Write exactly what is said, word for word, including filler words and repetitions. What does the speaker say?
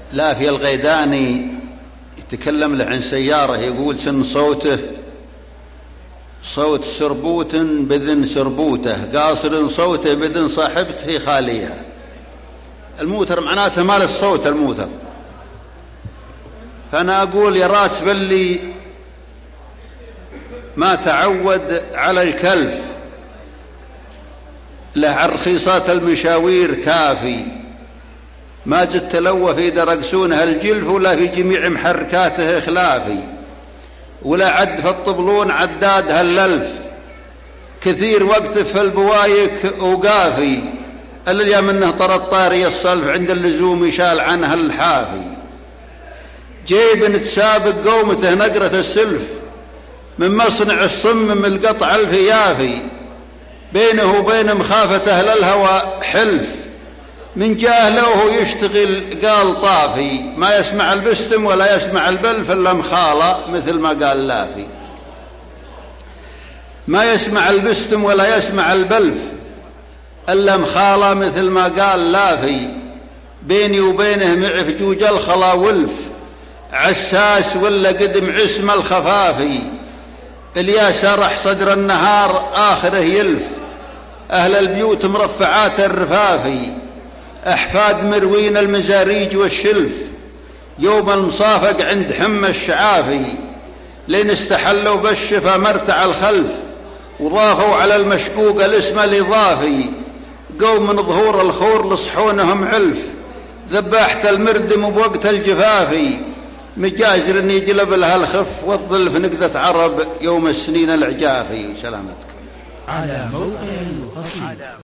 لا في الغيداني يتكلم له عن سيارة، يقول سن صوته صوت سربوت بذن سربوته، قاصر صوته بذن صاحبته خاليها. الموتر معناته مال الصوت الموتر. فأنا أقول يا راس باللي ما تعود على الكلف، له عن رخيصات المشاوير كافي، ما زدت لو في درقسونه الجلف ولا في جميع محركاته خلافي، ولا عد في الطبلون عداد هالللف، كثير وقت في البوايك وقافي، اللي منه طر الطاري الصلف عند اللزوم يشال عنها الحافي. جيب نتسابق قومته نقرة السلف، من مصنع الصم من القطع الفيافي، بينه وبين مخافة أهل الهوى حلف، من جاهله وهو يشتغل قال طافي، ما يسمع البستم ولا يسمع البلف إلا مخالة مثل ما قال لافي. ما يسمع البستم ولا يسمع البلف إلا مخالة مثل ما قال لافي، بيني وبينه معف جوج الخلا ولف، عساس ولا قدم عسم الخفافي، اللي سرح صدر النهار آخره يلف، أهل البيوت مرفعات الرفافي، أحفاد مروين المزاريج والشلف، يوم المصافق عند حم الشعافي، لين استحلوا بالشفا مرتع الخلف، وضافوا على المشقوق الاسم الإضافي، قوم من ظهور الخور لصحونهم علف، ذباحة المردم بوقت الجفافي، مجازر يجلب لها الخف والظلف نقذة عرب يوم السنين العجافي. سلامتك. على موقع القصيد.